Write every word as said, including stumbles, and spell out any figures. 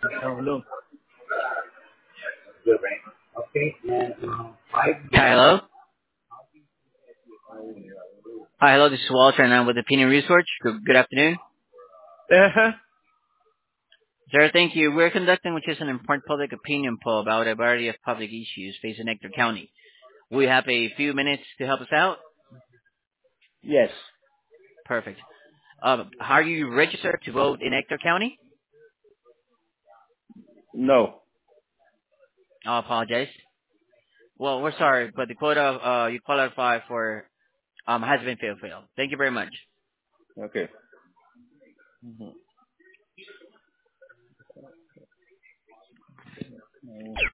Hello. Hi, hello. Hi, hello. This is Walter, and I'm with Opinion Research. Good, good afternoon. Uh-huh. Sir, thank you. We're conducting, which is an important public opinion poll about a variety of public issues facing Ector County. We have a few minutes to help us out. Yes. Perfect. Um, are you registered to vote in Ector County? No. I apologize. Well, we're sorry, but the quota uh, you qualify for um, has been fulfilled. Thank you very much. Okay. Mhm.